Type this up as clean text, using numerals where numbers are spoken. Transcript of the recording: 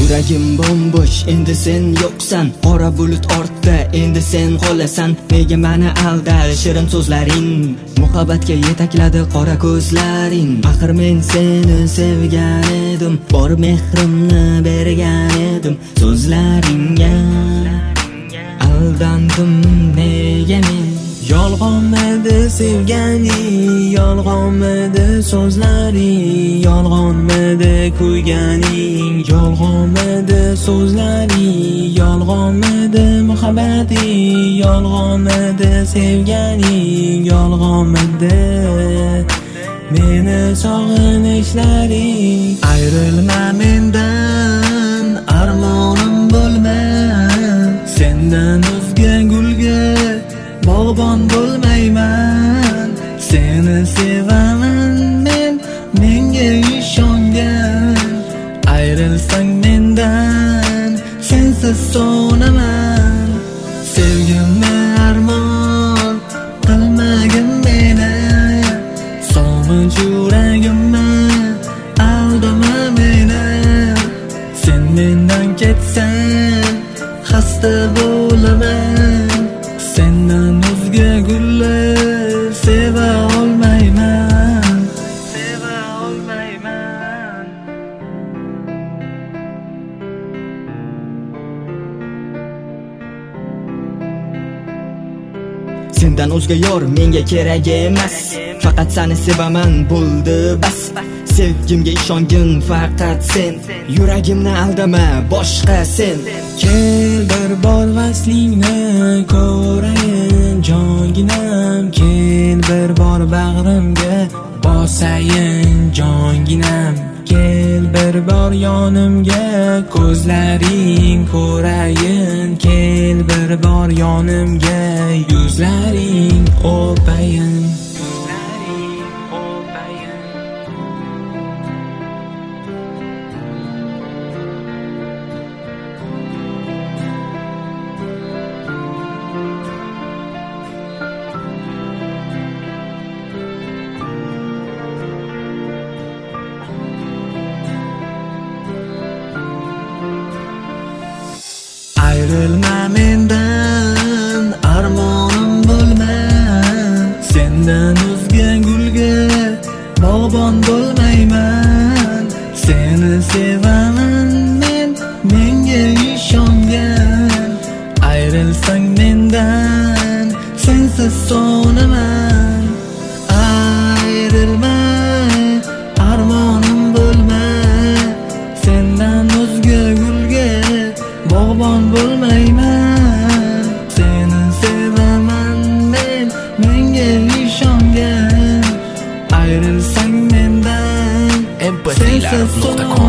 Yuragim bombosh, endi sen yo'qsan. Qora bulut ortda, endi sen qolasan. Nega meni aldar shirin so'zlaring? Muhabbatga yetakladi qora ko'zlaring. Axir men seni sevgan edim, bor mehrimni bergan edim. So'zlaringga aldandim nega men? Yolg'onmidi sevgani, yolg'onmidi so'zlaring, yolg'onmidi kuyganing, yolg'onmidi so'zlaring, yolg'onmidi muhabbating, yolg'onmidi sevganing, yolg'onmidi meni sog'inishlaring. Ayrilma mendan, armonim bo'lma, sendan o'zga gulga bog'bon bo'lmayman. Seni sevaman men, menga ishongan. Ayrilsang mendan, sensiz so'naman. Sevgimni armon qilmagin meni, sog'inch yuragimni aldama meni. Sen mendan ketsang xasta bo'laman. Sendan o'zga gullar seva olmayman, seva olmayman. Sendan o'zga yor menga kerak emas, faqat seni sevaman bo'ldi bas. Sevgimga ishongin faqat sen, yuragimni aldama boshqa sen. Kel bir bor vaslingni ko'rayin jonginam, kel bir bor bag'rimga bosayin jonginam, kel bir bor yonimga ko'zlaring ko'rayin, kel bir bor yonimga yuzlaring o'payin. Ayrilma mendan, armonim bo'lma, sendan o'zga gulga bog'bon bo'lmayman. Seni sevaman men, menga ishongan. Ayrilsang mendan, sensiz so'naman. Ayrilma, armonim bo'lma, sendan o'zga gulga bog'bon bo'lmayman. Seni sevaman men, menga ishongan. Ayrilsang mendan, empathilar.com